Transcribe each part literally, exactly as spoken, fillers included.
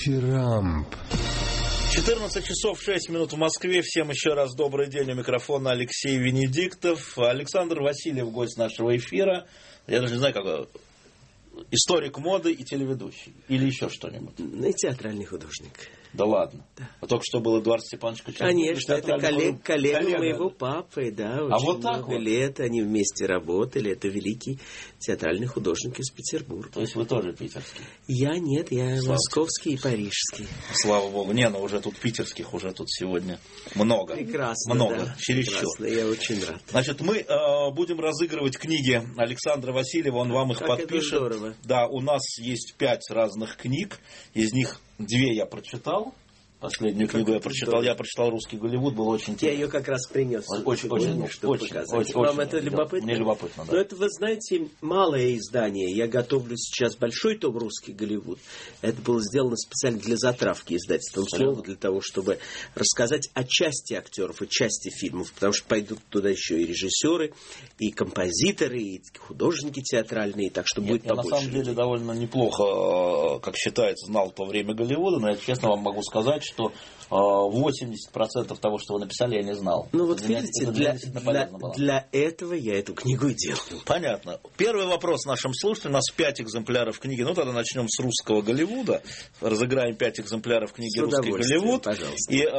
Дифирамб. четырнадцать часов шесть минут в Москве. Всем еще раз добрый день. У микрофона Алексей Венедиктов. Александр Васильев, гость нашего эфира. Я даже не знаю, как... Историк моды и телеведущий. Или еще что-нибудь. И театральный художник. Да ладно. Да. А только что был Эдуард Степанович Кочергин. Конечно, это коллег, коллега, коллега моего папы, да. Очень а вот так много вот? лет они вместе работали. Это великий театральный художник из Петербурга. То есть вы тоже питерский? Я нет, я Слава московский и парижский. Слава богу. Не, ну уже тут питерских уже тут сегодня много. Прекрасно, Много, да. чересчур. Прекрасно, я очень рад. Значит, мы э, будем разыгрывать книги Александра Васильева, он вам их как подпишет. Это здорово. Да, у нас есть пять разных книг, из них две я прочитал. Последнюю как книгу я прочитал. здорово. Я прочитал «Русский Голливуд», было очень интересно. Я ее как раз принес. Очень, очень, чтобы очень, показать. очень, Вам очень, это любопытно? Мне любопытно, да. Но это, вы знаете, малое издание. Я готовлю сейчас большой том «Русский Голливуд». Это было сделано специально для затравки издательством «Слово», для того, чтобы рассказать о части актеров и части фильмов, потому что пойдут туда еще и режиссеры, и композиторы, и художники театральные, так что Нет, будет я побольше. на самом деле довольно неплохо, как считается, знал то время Голливуда, но я честно вам могу сказать, что восемьдесят процентов того, что вы написали, я не знал. Ну вот для меня, видите, для, для, для, для, для этого я эту книгу и делаю. Понятно. Первый вопрос нашим слушателям. У нас пять экземпляров книги. Ну, тогда начнем с «Русского Голливуда». Разыграем пять экземпляров книги «Русский Голливуд». Пожалуйста. И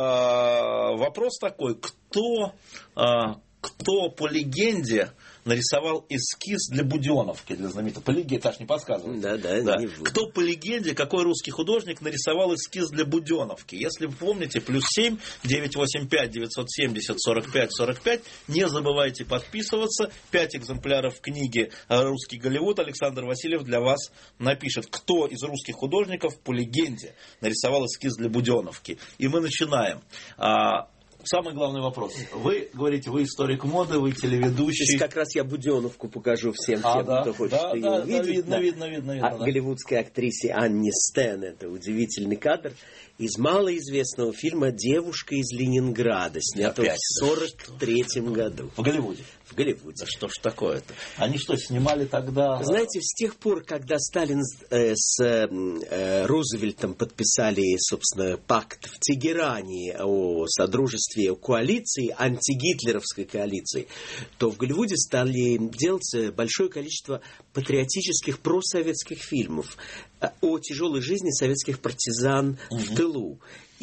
а, вопрос такой. Кто, а, кто по легенде нарисовал эскиз для Буденовки, для знаменитой. По легенде, Саш, не подсказывай. Да, да, да. Не буду. Кто по легенде, какой русский художник нарисовал эскиз для Буденовки? Если вы помните, плюс семь, девятьсот восемьдесят пять, девятьсот семьдесят, сорок пять, сорок пять. Не забывайте подписываться. Пять экземпляров книги «Русский Голливуд» Александр Васильев для вас напишет. Кто из русских художников по легенде нарисовал эскиз для Буденовки? И мы начинаем. Самый главный вопрос. Вы говорите, вы историк моды, вы телеведущий. Сейчас как раз я Буденовку покажу всем, а, тем, да, кто хочет да, ее да, увидеть. Да, видно, да. видно, видно, видно. А да. голливудской актрисе Анне Стэн. Это удивительный кадр из малоизвестного фильма «Девушка из Ленинграда», снятого Опять, в сорок третьем году. В Голливуде? В Голливуде. Да что ж такое-то? Они что, снимали тогда... Знаете, с тех пор, когда Сталин э, с э, Рузвельтом подписали, собственно, пакт в Тегеране о содружестве, о коалиции, антигитлеровской коалиции, то в Голливуде стали делаться большое количество патриотических просоветских фильмов о тяжелой жизни советских партизан угу. в тылу.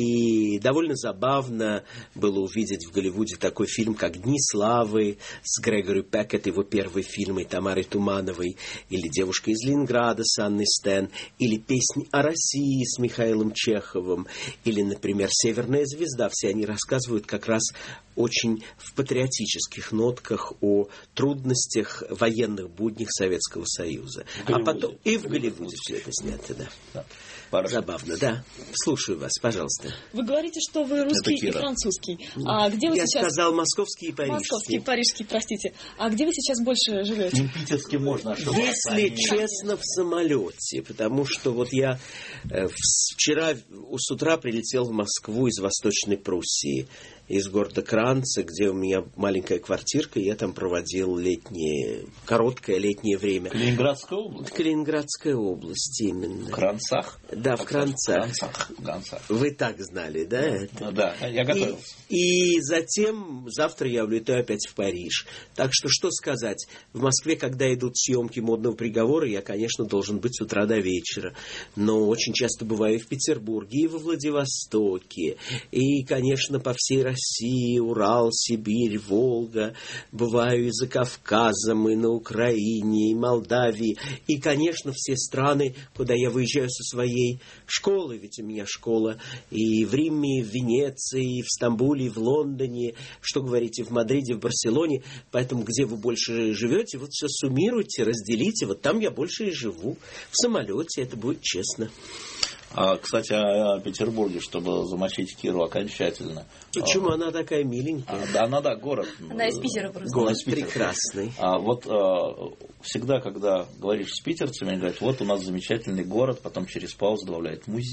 И довольно забавно было увидеть в Голливуде такой фильм, как «Дни славы» с Грегори Пекет, его первый фильм, и Тамарой Тумановой, или «Девушка из Ленинграда» с Анной Стэн, или «Песни о России» с Михаилом Чеховым, или, например, «Северная звезда». Все они рассказывают как раз очень в патриотических нотках о трудностях военных буднях Советского Союза. А потом и в Голливуде все это снято, да. да. Забавно, да. Слушаю вас, пожалуйста. Вы говорите, что вы русский и французский. А где вы Я сейчас... сказал московский и парижский. Московский и парижский, простите. А где вы сейчас больше живете? Не питерский можно ошибаться. Если честно, в самолете. Потому что вот я э, вчера с утра прилетел в Москву из Восточной Пруссии, из города Кранца, где у меня маленькая квартирка, и я там проводил летнее, короткое летнее время. Калининградская область? Калининградская область, именно. В Кранцах? Да, в Кранцах. В Кранцах. Вы так знали, да? Да, да, я готовился. И, и затем завтра я улетаю опять в Париж. Так что, что сказать? В Москве, когда идут съемки «Модного приговора», я, конечно, должен быть с утра до вечера. Но очень часто бываю и в Петербурге, и во Владивостоке, и, конечно, по всей России. Россия, Урал, Сибирь, Волга. Бываю и за Кавказом, и на Украине, и Молдавии. И, конечно, все страны, куда я выезжаю со своей школы. Ведь у меня школа и в Риме, и в Венеции, и в Стамбуле, и в Лондоне. Что говорите, в Мадриде, в Барселоне. Поэтому, где вы больше живете, вот все суммируйте, разделите. Вот там я больше и живу. В самолете, это будет честно. А, кстати, о Петербурге, чтобы замочить Киру окончательно. Почему а, она такая миленькая? А, да, она, да, город. Она из Питера просто. Город из Питера. Прекрасный. А, вот а, всегда, когда говоришь с питерцами, они говорят, вот у нас замечательный город, потом через паузу добавляют музей.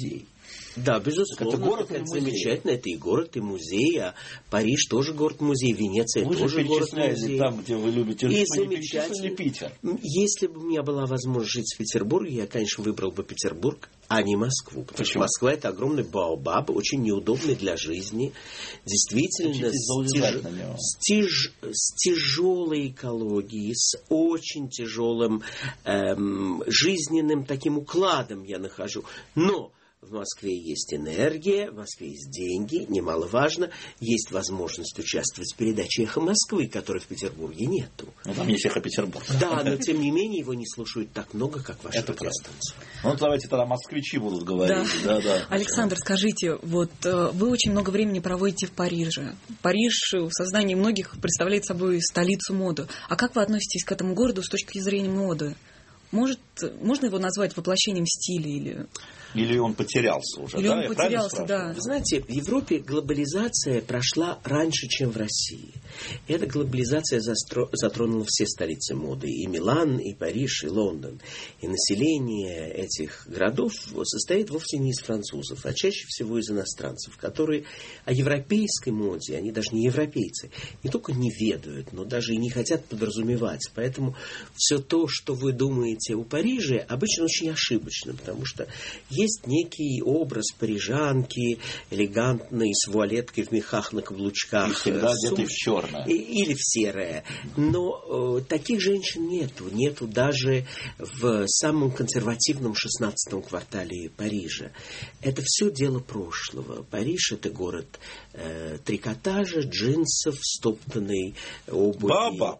Да, безусловно. Это город это или музей? замечательно. Это и город, и музей. А Париж тоже город-музей. Венеция вы тоже город-музей. Вы там, где вы любите и жить, замечательно. Питер. Если бы у меня была возможность жить в Петербурге, я, конечно, выбрал бы Петербург, а не Москву. Потому Почему? что Москва — это огромный баобаб, очень неудобный для жизни. Действительно, с, тяж... с, тяж... с тяжелой экологией, с очень тяжелым эм, жизненным таким укладом я нахожу. Но в Москве есть энергия, в Москве есть деньги, немаловажно, есть возможность участвовать в передаче «Эхо Москвы», которой в Петербурге нету. Ну, там есть «Эхо Петербург». Да, но тем не менее его не слушают так много, как ваша Это радиостанция. Ну, давайте тогда москвичи будут говорить. Да. Да, да. Александр, скажите, вот вы очень много времени проводите в Париже. Париж в сознании многих представляет собой столицу моды. А как вы относитесь к этому городу с точки зрения моды? Может, можно его назвать воплощением стиля или... Или он потерялся уже, Или да? он Я потерялся, да. Вы знаете, в Европе глобализация прошла раньше, чем в России. Эта глобализация застро... затронула все столицы моды. И Милан, и Париж, и Лондон. И население этих городов состоит вовсе не из французов, а чаще всего из иностранцев, которые о европейской моде, они даже не европейцы, не только не ведают, но даже и не хотят подразумевать. Поэтому все то, что вы думаете о Париже, обычно очень ошибочно, потому что есть некий образ парижанки, элегантной, с вуалеткой в мехах на каблучках. И всегда сум... одетый в черное. Или в серое. Но э, таких женщин нету. Нету даже в самом консервативном шестнадцатом квартале Парижа. Это все дело прошлого. Париж — это город э, трикотажа, джинсов, стоптанной обуви. Баба.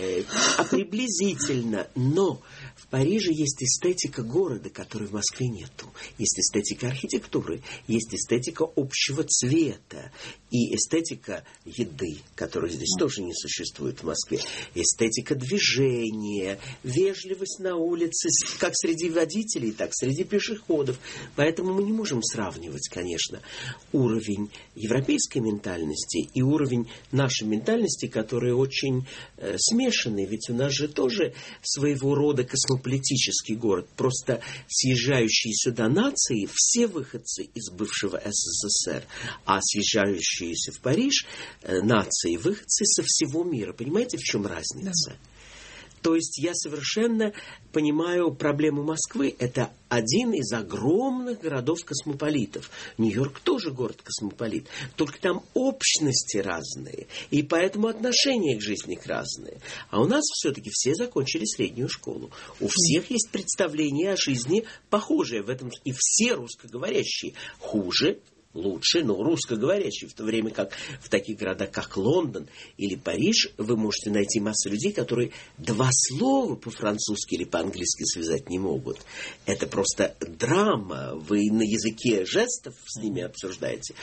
А приблизительно. Но в Париже есть эстетика города, которой в Москве нету. Есть эстетика архитектуры, есть эстетика общего цвета и эстетика еды, которой здесь тоже не существует в Москве. Эстетика движения, вежливость на улице, как среди водителей, так и среди пешеходов. Поэтому мы не можем сравнивать, конечно, уровень европейской ментальности и уровень нашей ментальности, которая очень э, смешанный. Ведь у нас же тоже своего рода космополитический город. Просто съезжающие сюда нации, все выходцы из бывшего СССР, а съезжающиеся в Париж э, нации, выходцы со всего мира. Понимаете, в чем разница? Да. То есть я совершенно понимаю проблему Москвы. Это один из огромных городов-космополитов. Нью-Йорк тоже город-космополит. Только там общности разные. И поэтому отношения к жизни разные. А у нас все-таки все закончили среднюю школу. У всех есть представление о жизни похожее в этом. И все русскоговорящие хуже, лучше, но русскоговорящие, в то время как в таких городах, как Лондон или Париж, вы можете найти массу людей, которые два слова по-французски или по-английски связать не могут. Это просто драма. Вы на языке жестов с ними обсуждаете.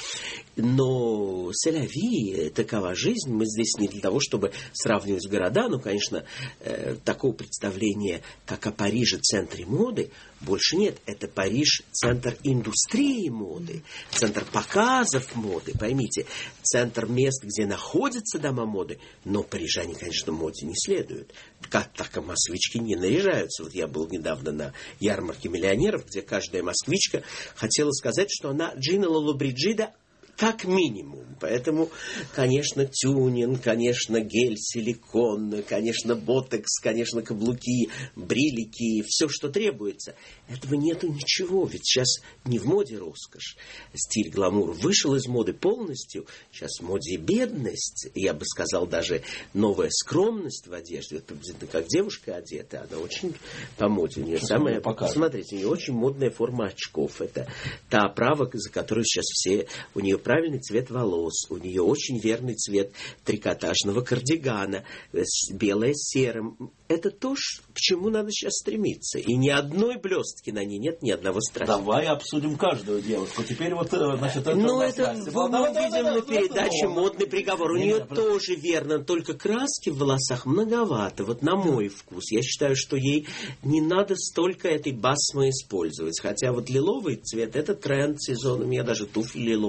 Но c'est-la-vie, такова жизнь. Мы здесь не для того, чтобы сравнивать города, но, конечно, э, такого представления, как о Париже центре моды, больше нет. Это Париж центр индустрии моды, центр показов моды, поймите, центр мест, где находятся дома моды, но парижане, конечно, моде не следуют. Как так и москвички не наряжаются. Вот я был недавно на ярмарке миллионеров, где каждая москвичка хотела сказать, что она Джина Лоллобриджида как минимум. Поэтому, конечно, тюнинг, конечно, гель, силикон, конечно, ботокс, конечно, каблуки, брилики, все, что требуется. Этого нету ничего. Ведь сейчас не в моде роскошь. Стиль гламур вышел из моды полностью. Сейчас в моде бедность. Я бы сказал, даже новая скромность в одежде. Вот, как девушка одета, она очень по моде. У нее самая... Посмотрите, у нее очень модная форма очков. Это та оправа, за которую сейчас все... У нее правильный цвет волос, у нее очень верный цвет трикотажного кардигана, белое с серым. Это то, к чему надо сейчас стремиться. И ни одной блестки на ней нет, ни одного страха. Давай обсудим каждую девушку. Теперь вот, значит, это... Ну, это мы увидим на передаче «Модный приговор». У нее тоже верно, только краски в волосах многовато. Вот на мой вкус. Я считаю, что ей не надо столько этой басмы использовать. Хотя вот лиловый цвет — это тренд сезона. У меня даже туфли лиловые.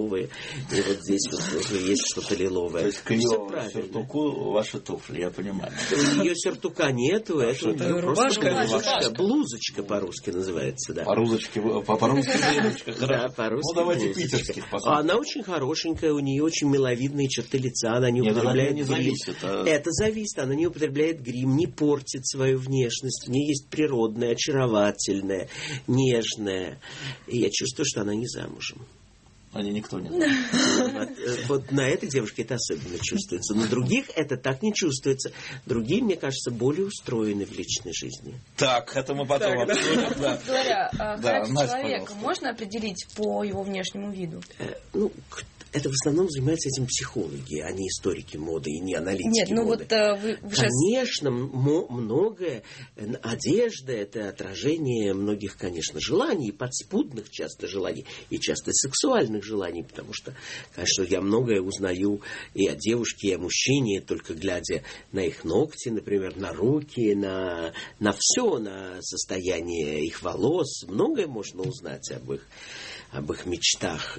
И вот здесь вот уже есть что-то лиловое. То есть к ее сюртуку ваши туфли, я понимаю. У нее сюртука нету, а это у нее просто блузочка. Блузочка по-русски называется, да. По-русски, по-русски блузочка. Да, по-русски. Ну, давайте питерских посмотрим. Она очень хорошенькая, у нее очень миловидные черты лица, она не Нет, употребляет не грим. зависит, а... Это зависит, она не употребляет грим, не портит свою внешность, в ней есть природная, очаровательная, нежная. И я чувствую, что она не замужем. Они никто не знает. Вот, вот на этой девушке это особенно чувствуется. На других это так не чувствуется. Другие, мне кажется, более устроены в личной жизни. Так, это мы потом так, обсудим. Да. Говоря, да, характер Настя, человека пожалуйста. можно определить по его внешнему виду? Э, ну, это в основном занимаются этим психологи, а не историки моды и не аналитики Нет, ну моды. вот а, вы, вы сейчас... Конечно, мо- многое. э, Одежда – это отражение многих, конечно, желаний, подспудных часто желаний, и часто сексуальных желаний, потому что, конечно, я многое узнаю и о девушке, и о мужчине, только глядя на их ногти, например, на руки, на, на все, на состояние их волос. Многое можно узнать об их об их мечтах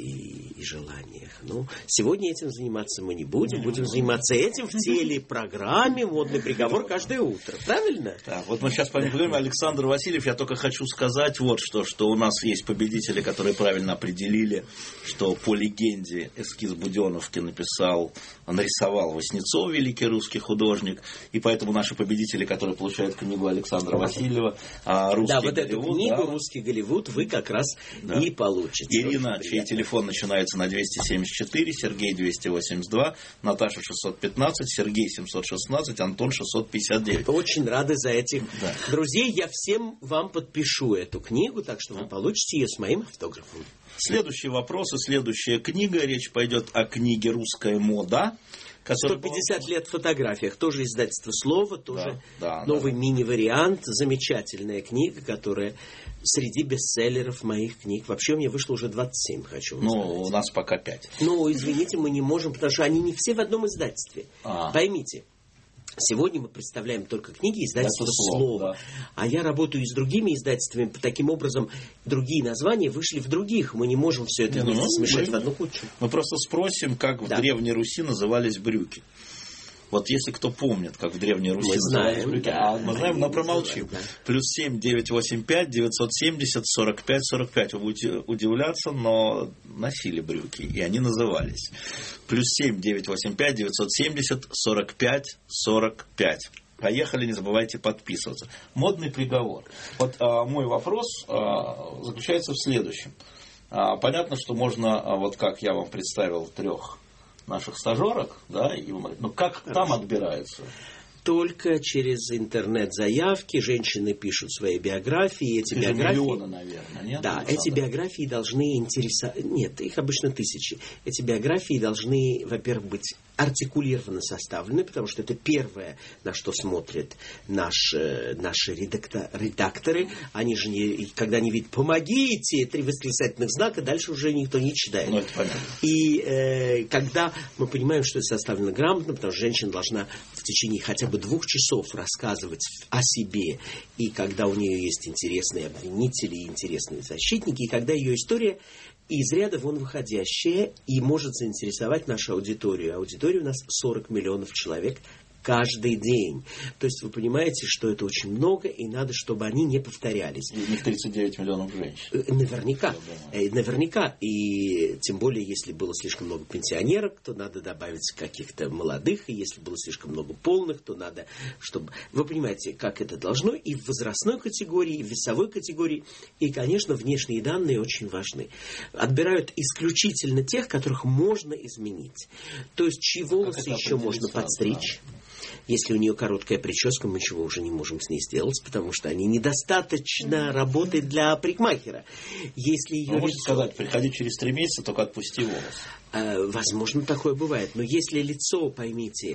и, и желаниях. Но сегодня этим заниматься мы не будем. Будем заниматься этим в телепрограмме «Модный приговор» каждое утро. Правильно? Да, вот мы сейчас поговорим. Александр Васильев, я только хочу сказать вот что, что у нас есть победители, которые правильно определили, что по легенде эскиз Буденовки написал, нарисовал Васнецов, великий русский художник, и поэтому наши победители, которые получают книгу Александра Васильева, «Русский да, вот Голливуд», эту книгу да, «Русский Голливуд» вы как раз да. и получите. Ирина, чей телефон начинается на двести семьдесят четыре, Сергей двести восемьдесят два, Наташа шестьсот пятнадцать, Сергей семьсот шестнадцать, Антон шестьсот пятьдесят девять. Очень рады за этих да. друзей. Я всем вам подпишу эту книгу, так что да. вы получите ее с моим автографом. Следующий вопрос и следующая книга. Речь пойдет о книге «Русская мода». сто пятьдесят лет в фотографиях. Тоже издательство «Слово», тоже да, да, новый да. мини-вариант. Замечательная книга, которая среди бестселлеров моих книг. Вообще, у меня вышло уже двадцать семь, хочу вам Ну, сказать. у нас пока пять. Ну, извините, мы не можем, потому что они не все в одном издательстве. А. Поймите. Сегодня мы представляем только книги издательства «Слово», «Слово». да. А я работаю и с другими издательствами. Таким образом, другие названия вышли в других. Мы не можем все это вместе ну, смешать мы, в одну кучу. Мы просто спросим, как да. в Древней Руси назывались брюки. Вот если кто помнит, как в Древней Руси мы назывались знаем, брюки, да, а мы знаем, но промолчим. Да. Плюс семь девятьсот восемьдесят пять девятьсот семьдесят сорок пять сорок пять. Вы будете удивляться, но носили брюки, и они назывались. Плюс семь девятьсот восемьдесят пять девятьсот семьдесят сорок пять сорок пять. Поехали, не забывайте подписываться. Модный приговор. Вот а, мой вопрос а, заключается в следующем. А, понятно, что можно, а, вот как я вам представил, трех наших стажерок, да, и, ну как Хорошо. Там отбирается? Только через интернет-заявки женщины пишут свои биографии. Эти Ты биографии, миллионы, наверное, нет? Да, эти биографии должны интересовать... Нет, их обычно тысячи. Эти биографии должны, во-первых, быть артикулированно составлены, потому что это первое, на что смотрят наш, наши редактор, редакторы. Они же, не, когда они видят «помогите», три восклицательных знака, дальше уже никто не читает. Ну, это понятно. И э, когда мы понимаем, что это составлено грамотно, потому что женщина должна в течение хотя бы двух часов рассказывать о себе, и когда у нее есть интересные обвинители, интересные защитники, и когда ее история из ряда вон выходящая и может заинтересовать нашу аудиторию. Аудитория у нас сорок миллионов человек каждый день. То есть вы понимаете, что это очень много, и надо, чтобы они не повторялись. И у них тридцать девять миллионов женщин. Наверняка. Наверняка. И тем более, если было слишком много пенсионерок, то надо добавить каких-то молодых. И если было слишком много полных, то надо, чтобы... Вы понимаете, как это должно и в возрастной категории, и в весовой категории. И, конечно, внешние данные очень важны. Отбирают исключительно тех, которых можно изменить. То есть, чьи волосы еще можно подстричь. Да. Если у нее короткая прическа, мы ничего уже не можем с ней сделать, потому что они недостаточно работают для парикмахера. Если ее Вы лицо... можете сказать, приходи через три месяца, только отпусти волос. Возможно, такое бывает. Но если лицо, поймите,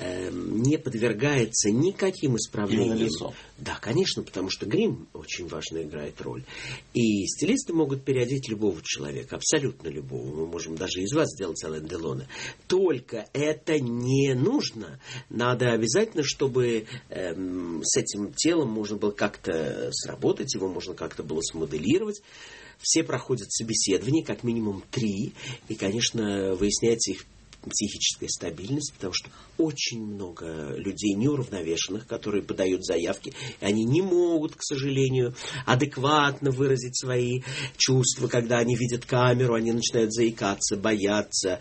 не подвергается никаким исправлениям... лицо. Да, конечно, потому что грим очень важно играет роль. И стилисты могут переодеть любого человека, абсолютно любого. Мы можем даже из вас сделать Ален Делона. Только это не нужно. Надо обязательно, чтобы эм, с этим телом можно было как-то сработать, его можно как-то было смоделировать. все проходят собеседование, как минимум три, и, конечно, выясняется их психическая стабильность, потому что очень много людей неуравновешенных, которые подают заявки, и они не могут, к сожалению, адекватно выразить свои чувства, когда они видят камеру, они начинают заикаться, бояться,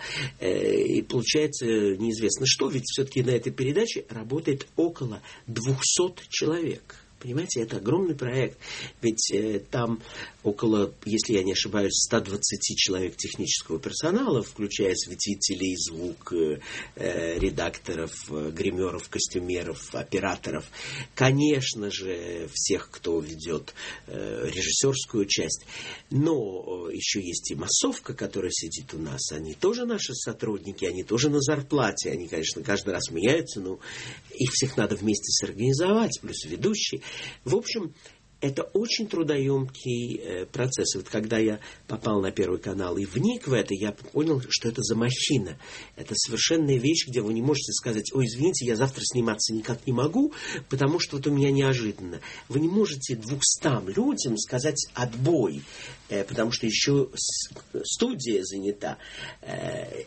и получается неизвестно что, ведь все-таки на этой передаче работает около двухсот человек. Понимаете, это огромный проект. Ведь э, там около, если я не ошибаюсь, сто двадцать человек технического персонала, включая светителей, звук, э, э, редакторов, э, гримеров, костюмеров, операторов. Конечно же, всех, кто ведет э, режиссерскую часть. Но э, еще есть и массовка, которая сидит у нас. Они тоже наши сотрудники, они тоже на зарплате. Они, конечно, каждый раз меняются, но их всех надо вместе сорганизовать, плюс ведущий. В общем, это очень трудоемкий э, процесс. И вот когда я попал на Первый канал и вник в это, я понял, что это за махина. Это совершенная вещь, где вы не можете сказать: ой, извините, я завтра сниматься никак не могу, потому что вот у меня неожиданно. Вы не можете двухстам людям сказать отбой, э, потому что еще студия занята. Э,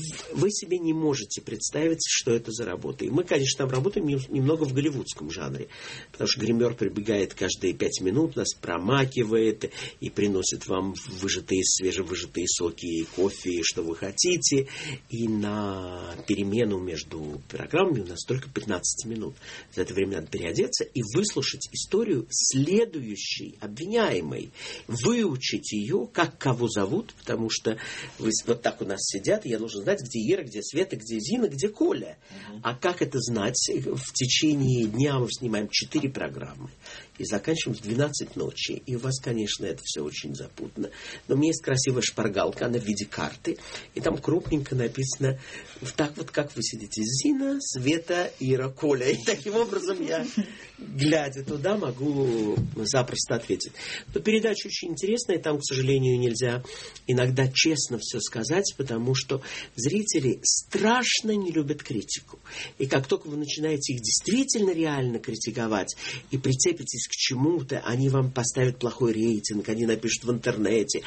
Вы себе не можете представить, что это за работа. И мы, конечно, там работаем немного в голливудском жанре, потому что гример прибегает каждые пять минут, нас промакивает и приносит вам выжатые, свежевыжатые соки и кофе, что вы хотите. И на перемену между программами у нас только пятнадцать минут. За это время надо переодеться и выслушать историю следующей обвиняемой. Выучить ее, как кого зовут, потому что вы, вот так у нас сидят, и я должен знать, где Ира, где Света, где Зина, где Коля. Uh-huh. А как это знать? В течение дня мы снимаем четыре программы и заканчиваем в двенадцать ночи. И у вас, конечно, это все очень запутано. Но у меня есть красивая шпаргалка, она в виде карты. И там крупненько написано так вот, как вы сидите: Зина, Света, Ира, Коля. И таким образом я, глядя туда, могу запросто ответить. Но передача очень интересная. Там, к сожалению, нельзя иногда честно все сказать, потому что зрители страшно не любят критику. И как только вы начинаете их действительно реально критиковать и прицепитесь к чему-то, они вам поставят плохой рейтинг, они напишут в интернете: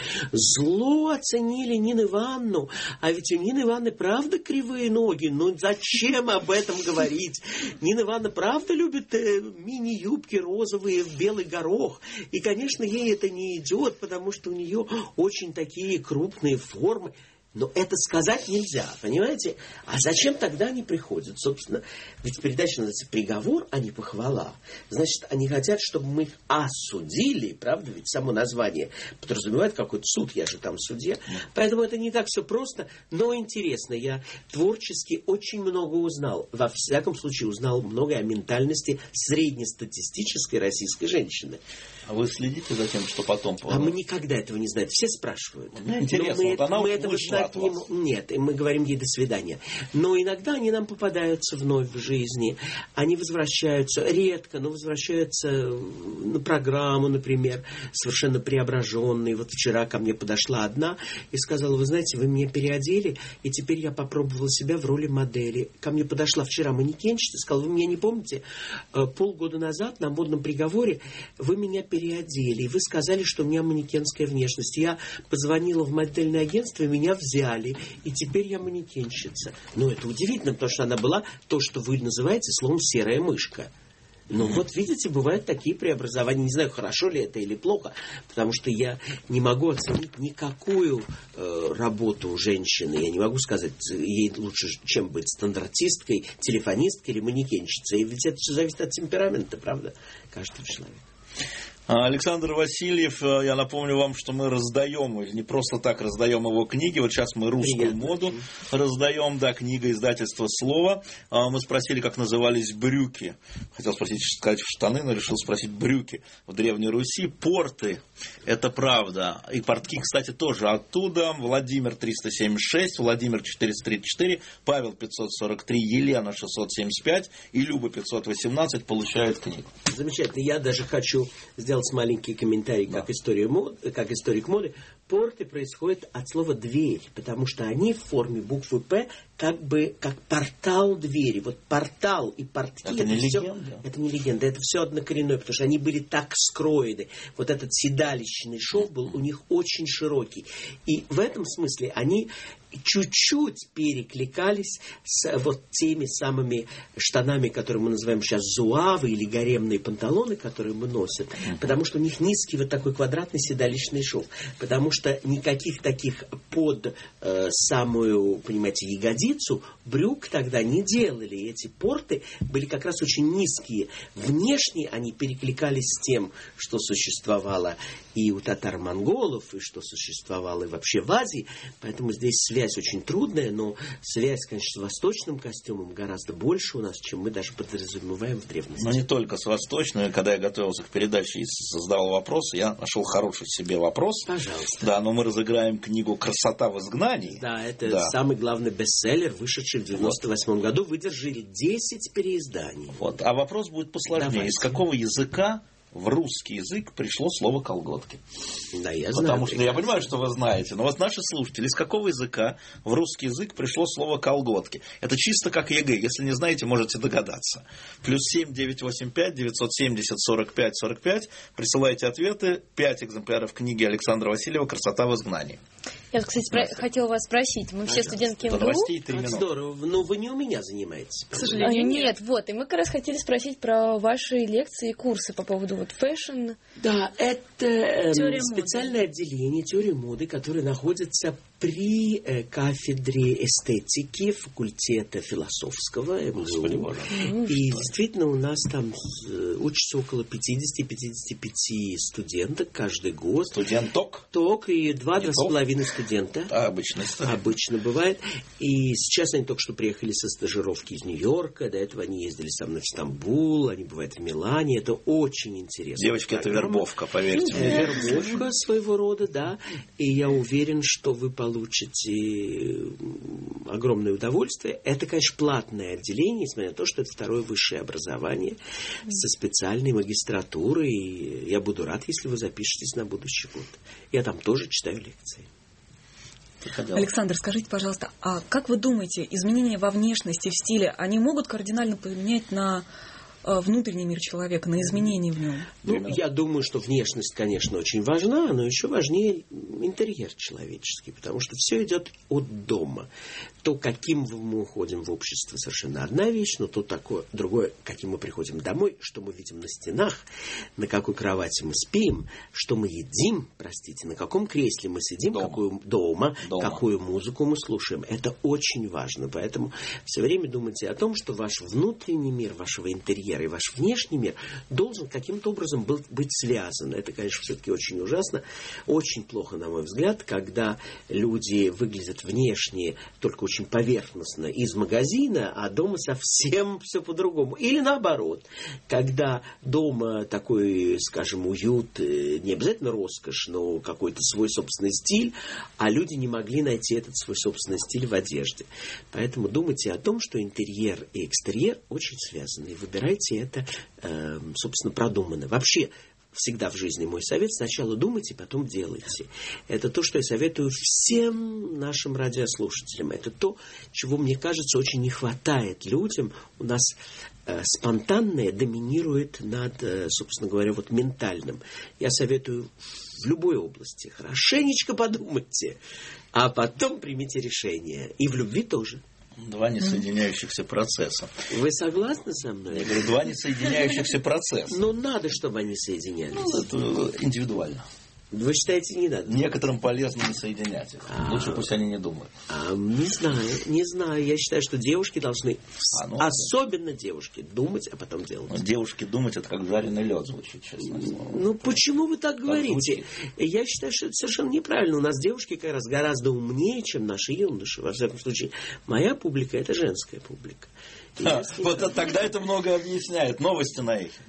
зло оценили Нину Ивановну, а ведь у Нины Ивановны правда кривые ноги, ну зачем об этом говорить? Нина Ивановна правда любит э, мини-юбки розовые в белый горох, и, конечно, ей это не идет, потому что у нее очень такие крупные формы. Но это сказать нельзя, понимаете? А зачем тогда они приходят? Собственно, ведь передача называется «Приговор», а не «Похвала». Значит, они хотят, чтобы мы их осудили, правда? Ведь само название подразумевает какой-то суд, я же там судья. Поэтому это не так все просто, но интересно. Я творчески очень много узнал. Во всяком случае, узнал многое о ментальности среднестатистической российской женщины. А вы следите за тем, что потом... А мы никогда этого не знаем. Все спрашивают. Ну, интересно, мы, вот она мы вот этого вышла от вас. Не... Нет, и мы говорим ей до свидания. Но иногда они нам попадаются вновь в жизни. Они возвращаются, редко, но возвращаются на программу, например, совершенно преображенные. Вот вчера ко мне подошла одна и сказала: вы знаете, вы меня переодели, и теперь я попробовала себя в роли модели. Ко мне подошла вчера манекенщица и сказала: вы меня не помните? Полгода назад на модном приговоре вы меня переодели. переодели, и вы сказали, что у меня манекенская внешность. Я позвонила в модельное агентство, и меня взяли, и теперь я манекенщица. Ну, это удивительно, потому что она была то, что вы называете словом «серая мышка». Ну, вот видите, бывают такие преобразования. Не знаю, хорошо ли это или плохо, потому что я не могу оценить никакую э, работу женщины. Я не могу сказать, ей лучше, чем быть стандартисткой, телефонисткой или манекенщицей. Ведь это все зависит от темперамента, правда, каждого человека. Александр Васильев, я напомню вам, что мы раздаем, не просто так раздаем его книги. Вот сейчас мы русскую Приятно. моду раздаем, да, книга издательства «Слово». Мы спросили, как назывались брюки. Хотел спросить, сказать штаны, но решил спросить брюки в Древней Руси. Порты, это правда. И портки, кстати, тоже оттуда. Владимир триста семьдесят шесть, Владимир четыреста тридцать четыре, Павел пятьсот сорок три, Елена шестьсот семьдесят пять и Люба пятьсот восемнадцать получают книгу. Замечательно. Я даже хочу сделать сделать маленький комментарий, да. как, история мод, как историк моды. Порты происходят от слова «дверь», потому что они в форме буквы «П» как бы как портал двери. Вот портал и портки... Это, это не все, легенда. Это не легенда, это все однокоренное, потому что они были так скроены. Вот этот седалищный шов был у них очень широкий. И в этом смысле они чуть-чуть перекликались с вот теми самыми штанами, которые мы называем сейчас зуавы или гаремные панталоны, которые мы носим. Uh-huh. Потому что у них низкий вот такой квадратный седалищный шов. Потому что никаких таких под э, самую, понимаете, ягодицу брюк тогда не делали. Эти порты были как раз очень низкие. Внешне они перекликались с тем, что существовало и у татар-монголов, и что существовало и вообще в Азии. Поэтому здесь связь очень трудная, но связь, конечно, с восточным костюмом гораздо больше у нас, чем мы даже подразумеваем в древности. Но не только с восточным. Когда я готовился к передаче и создавал вопросы, я нашел хороший себе вопрос. Пожалуйста. Да, но мы разыграем книгу «Красота в изгнании». Да, это да. самый главный бестселлер, вышедший в девяносто восьмом вот. году. Выдержали десять переизданий. Вот. А вопрос будет посложнее. Давайте. Из какого языка в русский язык пришло слово «колготки»? Да, я знаю. Потому что я понимаю, что вы знаете, но вот наши слушатели, из какого языка в русский язык пришло слово «колготки»? Это чисто как ЕГЭ. Если не знаете, можете догадаться. Плюс семь девятьсот восемьдесят пять девятьсот семьдесят сорок пять сорок пять. Присылайте ответы. Пять экземпляров книги Александра Васильева «Красота в изгнании». Я, кстати, спро- хотела вас спросить. Мы все студентки эм гэ у. Здорово. Но вы не у меня занимаетесь. К сожалению, нет. Вот. И мы как раз хотели спросить про ваши лекции и курсы по поводу вот фэшн. Да, это э, специальное отделение теории моды, которое находится при э, кафедре эстетики факультета философского эм гэ у. И действительно у нас там э, учатся около пятьдесят-пятьдесят пять студенток каждый год. Студенток? Ток и два-два с половиной студента. А, обычно. Обычно бывает. И сейчас они только что приехали со стажировки из Нью-Йорка. До этого они ездили со мной в Стамбул. Они бывают в Милане. Это очень интересно. Девочки, это вербовка, поверьте мне. Вербовка своего рода, да. И я уверен, что вы получите огромное удовольствие. Это, конечно, платное отделение, несмотря на то, что это второе высшее образование со специальной магистратурой. И я буду рад, если вы запишетесь на будущий год. Я там тоже читаю лекции. Александр, скажите, пожалуйста, а как вы думаете, изменения во внешности, в стиле, они могут кардинально поменять на внутренний мир человека, на изменения в нем? Ну, я думаю, что внешность, конечно, очень важна, но еще важнее интерьер человеческий, потому что все идет от дома. То, каким мы уходим в общество, совершенно одна вещь, но то такое, другое, каким мы приходим домой, что мы видим на стенах, на какой кровати мы спим, что мы едим, простите, на каком кресле мы сидим, дома. Какую, дома, дома. Какую музыку мы слушаем. Это очень важно. Поэтому все время думайте о том, что ваш внутренний мир, вашего интерьера и ваш внешний мир должен каким-то образом был, быть связан. Это, конечно, все-таки очень ужасно. Очень плохо, на мой взгляд, когда люди выглядят внешне только очень поверхностно из магазина, а дома совсем все по-другому. Или наоборот, когда дома такой, скажем, уют, не обязательно роскошь, но какой-то свой собственный стиль, а люди не могли найти этот свой собственный стиль в одежде. Поэтому думайте о том, что интерьер и экстерьер очень связаны. И выбирайте это, э, собственно, продуманно. Вообще, всегда в жизни мой совет: сначала думайте, потом делайте. Это то, что я советую всем нашим радиослушателям. Это то, чего, мне кажется, очень не хватает людям. У нас э, спонтанное доминирует над, э, собственно говоря, вот ментальным. Я советую в любой области хорошенечко подумайте, а потом примите решение. И в любви тоже. Два несоединяющихся процесса. Вы согласны со мной? Я говорю, два несоединяющихся процесса. Но надо, чтобы они соединялись. Ну, это индивидуально. Вы считаете, не надо? Некоторым полезно не соединять их. А, лучше пусть они не думают. А, не знаю, не знаю. Я считаю, что девушки должны, а, ну, особенно девушки, думать, а потом делать. Ну, девушки думать, это как жареный лед звучит, честно слово. Ну, почему вы так, так говорите? Звучит. Я считаю, что это совершенно неправильно. У нас девушки как раз гораздо умнее, чем наши юноши. Во всяком случае, моя публика — это женская публика. А, вот так... тогда это много объясняет. Новости на эхе.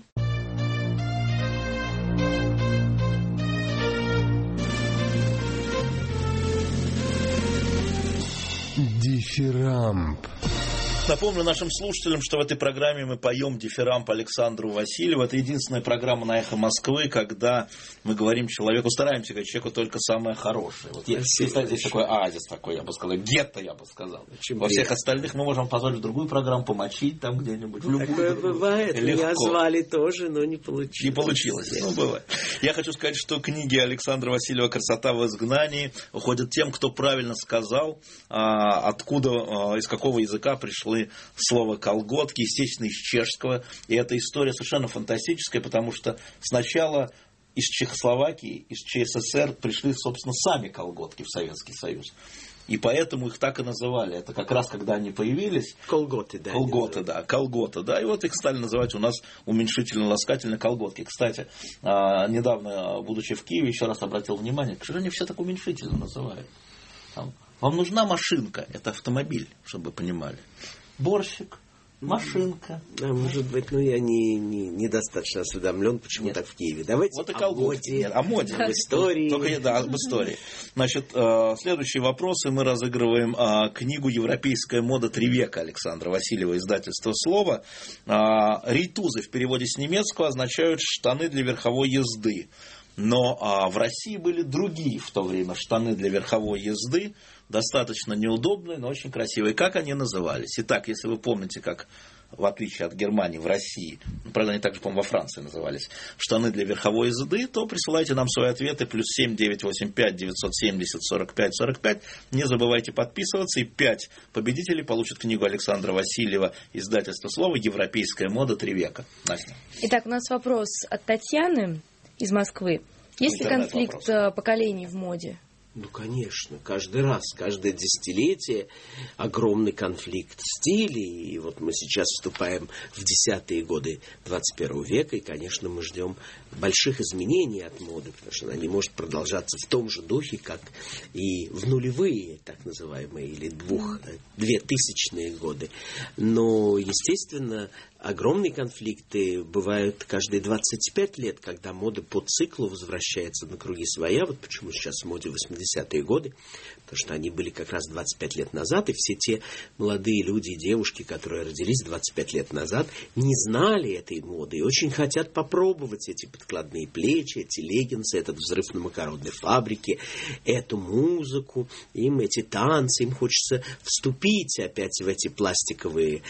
Дифирамб. Напомню нашим слушателям, что в этой программе мы поем дифирамб Александру Васильеву. Это единственная программа на «Эхо Москвы», когда мы говорим человеку, стараемся говорить человеку только самое хорошее. Вот есть, здесь такой оазис такой, я бы сказал, гетто, я бы сказал. Очень Во приятно. Всех остальных мы можем позвать в другую программу, помочить там где-нибудь. В любую, такое другую. Бывает. Легко. Меня звали тоже, но не получилось. Не получилось. Ну, бывает. Я хочу сказать, что книги Александра Васильева «Красота в изгнании» уходят тем, кто правильно сказал, откуда, из какого языка пришло слово колготки, естественно, из чешского. И эта история совершенно фантастическая, потому что сначала из Чехословакии, из ЧССР пришли, собственно, сами колготки в Советский Союз. И поэтому их так и называли. Это как раз когда они появились. Колготы, да. Колготы, да. Колготы, да. И вот их стали называть у нас уменьшительно-ласкательно колготки. Кстати, недавно, будучи в Киеве, еще раз обратил внимание, что же они все так уменьшительно называют. Там, вам нужна машинка, это автомобиль, чтобы вы понимали. Борщик, машинка. Да, может быть, ну я не, не, недостаточно осведомлен, почему Нет. так в Киеве. Давайте вот и о моде. Нет, о моде. Об истории. Только, да, об истории. Значит, следующие вопросы. Мы разыгрываем книгу «Европейская мода. Три века» Александра Васильева, издательство «Слово». Рейтузы в переводе с немецкого означают штаны для верховой езды. Но а, в России были другие в то время штаны для верховой езды, достаточно неудобные, но очень красивые. Как они назывались? Итак, если вы помните, как в отличие от Германии в России, ну, правда, они также, по-моему, во Франции назывались, штаны для верховой езды, то присылайте нам свои ответы. Плюс семь девятьсот восемьдесят пять девятьсот семьдесят сорок пять сорок пять. Не забывайте подписываться. И пять победителей получат книгу Александра Васильева, издательство «Слово», «Европейская мода. Три века». Настя. Итак, у нас вопрос от Татьяны из Москвы. Есть ли конфликт вопрос. поколений в моде? Ну, конечно, каждый раз, каждое десятилетие огромный конфликт стилей. И вот мы сейчас вступаем в десятые годы двадцать первого века, и, конечно, мы ждем больших изменений от моды, потому что она не может продолжаться в том же духе, как и в нулевые, так называемые, или двух, двухтысячные годы. Но, естественно, огромные конфликты бывают каждые двадцать пять лет, когда мода по циклу возвращается на круги своя. Вот почему сейчас в моде восьмидесятые годы, потому что они были как раз двадцать пять лет назад, и все те молодые люди и девушки, которые родились двадцать пять лет назад, не знали этой моды и очень хотят попробовать эти подкладные плечи, эти леггинсы, этот взрыв на макаронной фабрике, эту музыку, им эти танцы, им хочется вступить опять в эти пластиковые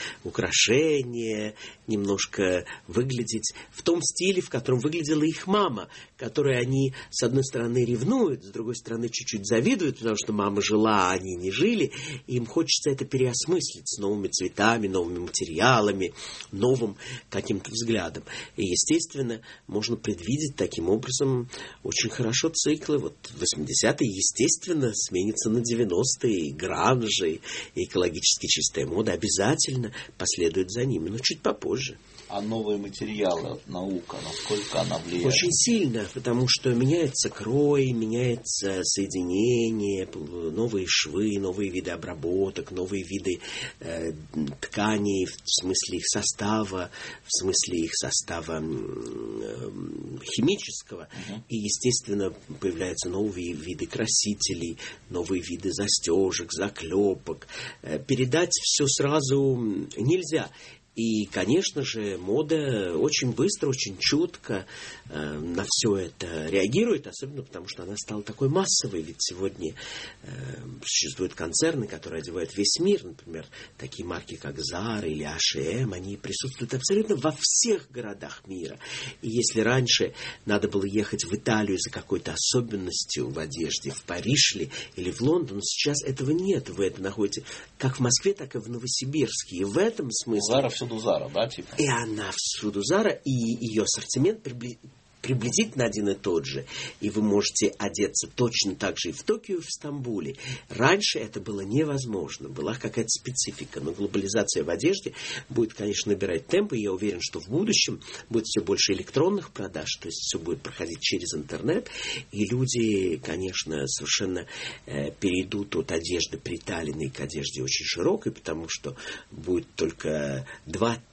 украшения, немножко выглядеть в том стиле, в котором выглядела их мама, которой они, с одной стороны, ревнуют, с другой стороны, чуть-чуть завидуют, потому что мама жила, а они не жили, и им хочется это переосмыслить с новыми цветами, новыми материалами, новым каким-то взглядом. И, естественно, можно предвидеть таким образом очень хорошо циклы. Вот восьмидесятые, естественно, сменятся на девяностые, и гранжи, и экологически чистая мода обязательно последует за ними, но чуть попозже. А новые материалы, наука, насколько она влияет? Очень сильно, потому что меняется крой, меняется соединение, новые швы, новые виды обработок, новые виды э, тканей, в смысле их состава, в смысле их состава э, химического. Uh-huh. И, естественно, появляются новые виды красителей, новые виды застежек, заклепок. Э, передать все сразу нельзя. И, конечно же, мода очень быстро, очень чутко э, на все это реагирует, особенно потому, что она стала такой массовой. Ведь сегодня э, существуют концерны, которые одевают весь мир. Например, такие марки, как Zara или эйч и эм, они присутствуют абсолютно во всех городах мира. И если раньше надо было ехать в Италию за какой-то особенностью в одежде, в Париж ли, или в Лондон, сейчас этого нет. Вы это находите как в Москве, так и в Новосибирске. И в этом смысле... Всюду Зара, да, типа? И она всюду Зара, и ее ассортимент прибли... приблизительно один и тот же. И вы можете одеться точно так же и в Токио, и в Стамбуле. Раньше это было невозможно. Была какая-то специфика. Но глобализация в одежде будет, конечно, набирать темпы. И я уверен, что в будущем будет все больше электронных продаж. То есть все будет проходить через интернет. И люди, конечно, совершенно э, перейдут от одежды приталенной к одежде очень широкой, потому что будет только два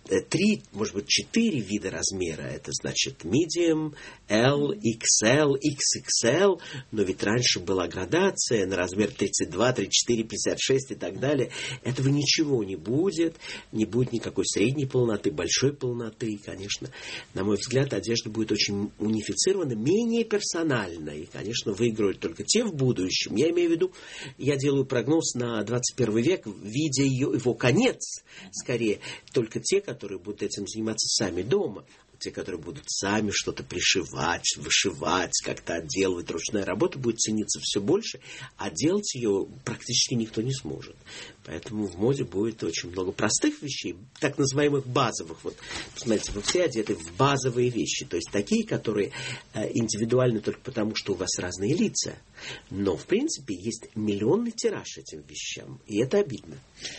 три, может быть, четыре вида размера. Это значит medium, L, икс эл, икс икс эл. Но ведь раньше была градация на размер тридцать два, тридцать четыре, пятьдесят шесть и так далее. Этого ничего не будет. Не будет никакой средней полноты, большой полноты. И, конечно, на мой взгляд, одежда будет очень унифицирована, менее персональна. И, конечно, выиграют только те в будущем. Я имею в виду, я делаю прогноз на двадцать первый век, видя ее, его конец, скорее, только те, которые будут этим заниматься сами дома. Те, которые будут сами что-то пришивать, вышивать, как-то отделывать. Ручная работа будет цениться все больше, а делать ее практически никто не сможет. Поэтому в моде будет очень много простых вещей, так называемых базовых. Вот, посмотрите, вы все одеты в базовые вещи, то есть такие, которые э, индивидуальны только потому, что у вас разные лица. Но, в принципе, есть миллионный тираж этим вещам, и это обидно.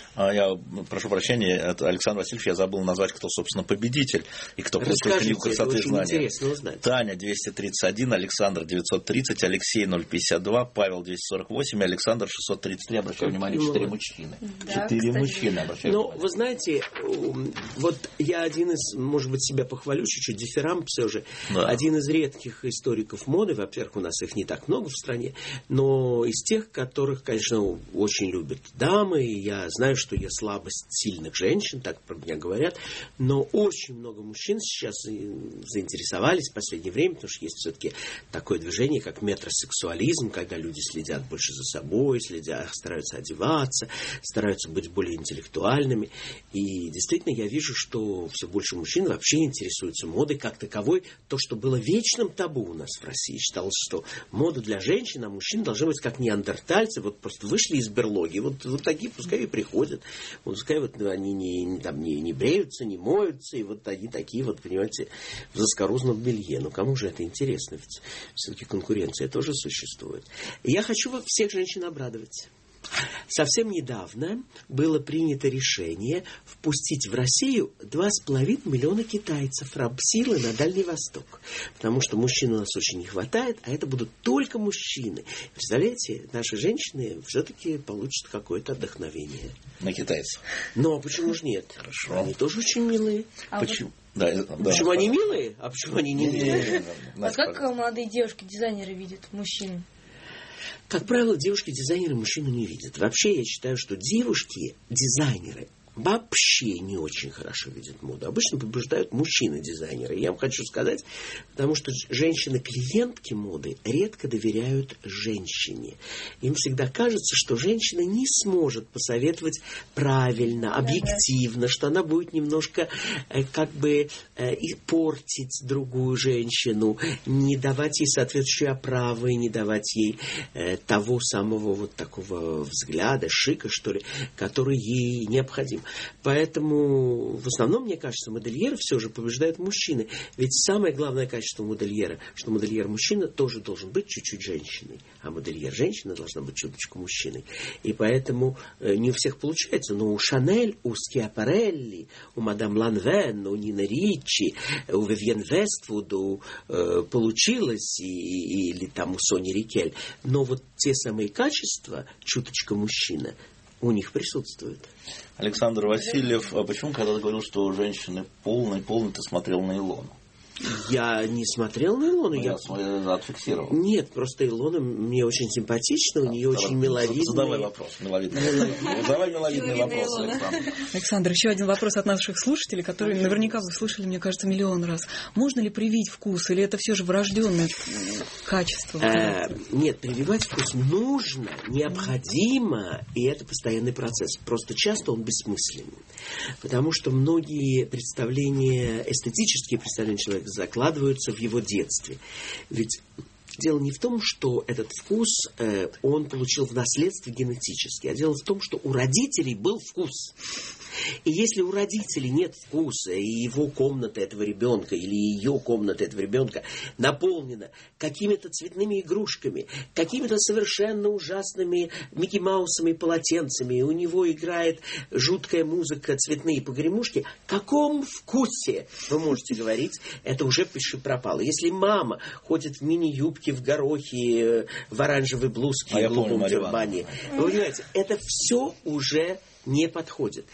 Я прошу прощения, это Александр Васильевич, я забыл назвать, кто, собственно, победитель и кто получил книгу красоты и знания. Таня двести тридцать один, Александр девятьсот тридцать, Алексей ноль пятьдесят два, Павел двести сорок восемь, Александр шестьсот тридцать три. Обращаю внимание, четыре мужчины. Да, четыре кстати. мужчины, обращаю Но, внимание. вы знаете, вот я один из, может быть, себя похвалю чуть-чуть, дифферам все же, Да. один из редких историков моды, во-первых, у нас их не так много в стране, но из тех, которых, конечно, очень любят дамы, и я знаю, что я слабость сильных женщин, так про меня говорят, но очень много мужчин сейчас заинтересовались в последнее время, потому что есть все-таки такое движение, как метросексуализм, когда люди следят больше за собой, следят, стараются одеваться, стараются быть более интеллектуальными. И действительно я вижу, что все больше мужчин вообще интересуются модой как таковой. То, что было вечным табу у нас в России, считалось, что мода для женщин, а мужчин должны быть как неандертальцы, вот просто вышли из берлоги, вот, вот такие пускай и приходят, вот, пускай вот они не, не, там, не, не бреются, не моются, и вот они такие вот, понимаете, в заскорузном белье. Ну, кому же это интересно? Ведь все-таки конкуренция тоже существует. И я хочу всех женщин обрадовать. Совсем недавно было принято решение впустить в Россию два с половиной миллиона китайцев, рабсилы на Дальний Восток. Потому что мужчин у нас очень не хватает, а это будут только мужчины. Представляете, наши женщины все-таки получат какое-то вдохновение. На китайцев. Но почему же нет? Хорошо. Они тоже очень милые. А Почему? Да, да, Почему они милые? А почему они не милые? А как молодые девушки, дизайнеры видят мужчин? Как правило, девушки-дизайнеры мужчину не видят. Вообще, я считаю, что девушки-дизайнеры вообще не очень хорошо видят моду. Обычно побеждают мужчины-дизайнеры. Я вам хочу сказать, потому что женщины-клиентки моды редко доверяют женщине. Им всегда кажется, что женщина не сможет посоветовать правильно, объективно, что она будет немножко э, как бы э, и портить другую женщину, не давать ей соответствующие оправы, не давать ей э, того самого вот такого взгляда, шика, что ли, который ей необходим. Поэтому в основном, мне кажется, модельеры все же побеждают мужчины. Ведь самое главное качество модельера, что модельер-мужчина тоже должен быть чуть-чуть женщиной, а модельер-женщина должна быть чуточку мужчиной. И поэтому э, не у всех получается. Но у Шанель, у Скиапарелли, у мадам Ланвен, у Нины Ричи, у Вивьен Вествуд э, получилось, и, и, или там у Сони Рикель. Но вот те самые качества, чуточка мужчина, у них присутствует. Александр Васильев, а почему, когда ты говорил, что у женщины полный, полный, ты смотрел на Илону? Я не смотрел на Илону. Я, я я отфиксировал. Нет, просто Илона мне очень симпатична, у Да, нее очень миловидная. Задавай вопрос, миловидный. Задавай миловидный вопрос, Александр. Александр, еще один вопрос от наших слушателей, которые наверняка вы слышали, мне кажется, миллион раз. Можно ли привить вкус, или это все же врожденное качество? Э, нет, прививать вкус нужно, необходимо, и это постоянный процесс. Просто часто он бессмысленный. Потому что многие представления, эстетические представления человека закладываются в его детстве. Ведь дело не в том, что этот вкус э, он получил в наследстве генетически, а дело в том, что у родителей был вкус. И если у родителей нет вкуса, и его комната этого ребенка, или ее комната этого ребенка наполнена какими-то цветными игрушками, какими-то совершенно ужасными Микки Маусами и полотенцами, и у него играет жуткая музыка, цветные погремушки, о каком вкусе вы можете говорить, это уже пиши пропало. Если мама ходит в мини-юбке, в горохе, в оранжевой блузке, а в голубом тюрбане, вы понимаете, это все уже не подходит.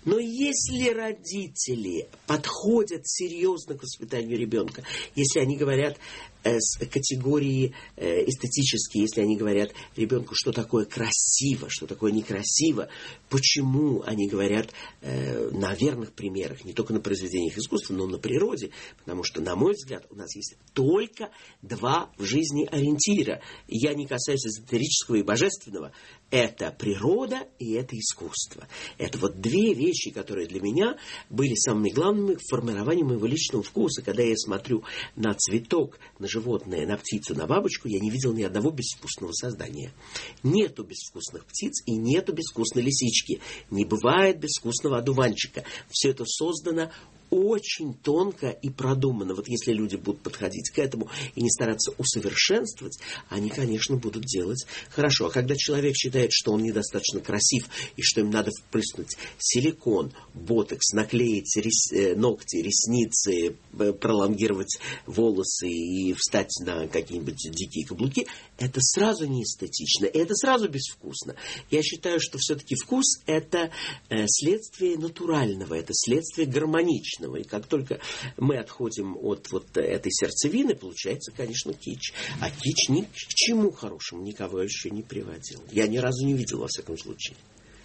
Но если родители подходят серьезно к воспитанию ребенка, если они говорят э, с категории э, эстетические, если они говорят ребенку, что такое красиво, что такое некрасиво, почему они говорят э, на верных примерах, не только на произведениях искусства, но на природе, потому что, на мой взгляд, у нас есть только два в жизни ориентира. Я не касаюсь эзотерического и божественного. Это природа и это искусство. Это вот две вещи, которые для меня были самыми главными в формировании моего личного вкуса. Когда я смотрю на цветок, на животное, на птицу, на бабочку, я не видел ни одного безвкусного создания. Нету безвкусных птиц и нету безвкусной лисички. Не бывает безвкусного одуванчика. Все это создано очень тонко и продуманно. Вот если люди будут подходить к этому и не стараться усовершенствовать, они, конечно, будут делать хорошо. А когда человек считает, что он недостаточно красив и что им надо впрыснуть силикон, ботокс, наклеить рес... ногти, ресницы, пролонгировать волосы и встать на какие-нибудь дикие каблуки, это сразу не эстетично, и это сразу безвкусно. Я считаю, что все-таки вкус – это следствие натурального, это следствие гармоничного. И как только мы отходим от вот этой сердцевины, получается, конечно, кич. А кич ни к чему хорошему никого еще не приводил. Я ни разу не видел, во всяком случае.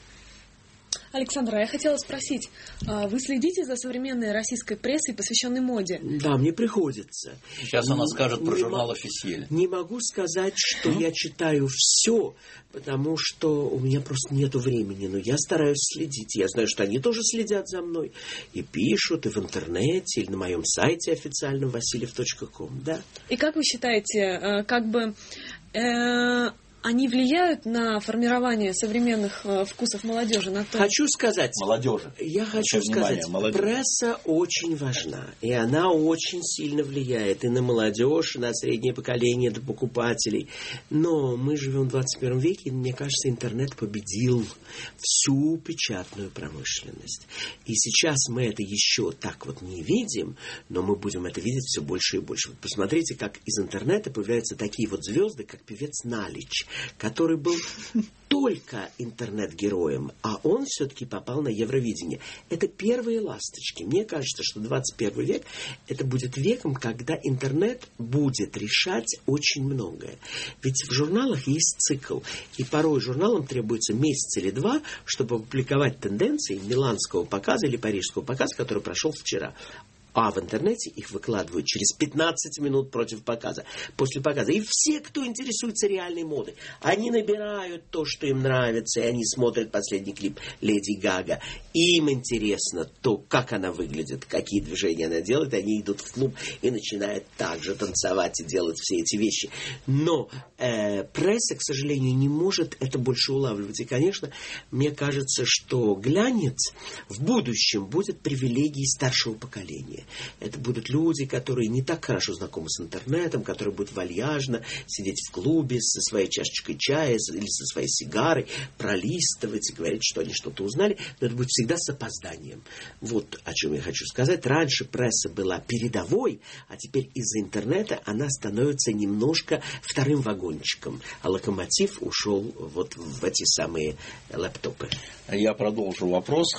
Александр, а я хотела спросить, вы следите за современной российской прессой, посвященной моде? Да, мне приходится. Сейчас не, она скажет про журнал м- «Официель». Не могу сказать, что я читаю все, потому что у меня просто нету времени. Но я стараюсь следить. Я знаю, что они тоже следят за мной. И пишут, и в интернете, или на моем сайте официальном васильев точка ком. Да. И как вы считаете, как бы... Э- Они влияют на формирование современных э, вкусов молодежи? На то... Хочу сказать... Молодежи. Я хочу сказать, внимание, пресса очень важна. И она очень сильно влияет и на молодежь, и на среднее поколение, до покупателей. Но мы живем в двадцать первом веке, и, мне кажется, интернет победил всю печатную промышленность. И сейчас мы это еще так вот не видим, но мы будем это видеть все больше и больше. Вот посмотрите, как из интернета появляются такие вот звезды, как певец Налич, который был только интернет-героем, а он все-таки попал на Евровидение. Это первые ласточки. Мне кажется, что двадцать первый век это будет веком, когда интернет будет решать очень многое. Ведь в журналах есть цикл, и порой журналам требуется месяц или два, чтобы опубликовать тенденции миланского показа или парижского показа, который прошел вчера. А в интернете их выкладывают через пятнадцать минут против показа, после показа. И все, кто интересуется реальной модой, они набирают то, что им нравится, и они смотрят последний клип Леди Гага. Им интересно то, как она выглядит, какие движения она делает. Они идут в клуб и начинают также танцевать и делать все эти вещи. Но э, пресса, к сожалению, не может это больше улавливать. И, конечно, мне кажется, что глянец в будущем будет привилегией старшего поколения. Это будут люди, которые не так хорошо знакомы с интернетом, которые будут вальяжно сидеть в клубе со своей чашечкой чая или со своей сигарой, пролистывать и говорить, что они что-то узнали. Но это будет всегда с опозданием. Вот о чем я хочу сказать. Раньше пресса была передовой, а теперь из-за интернета она становится немножко вторым вагончиком. А локомотив ушел вот в эти самые лэптопы. Я продолжу вопрос,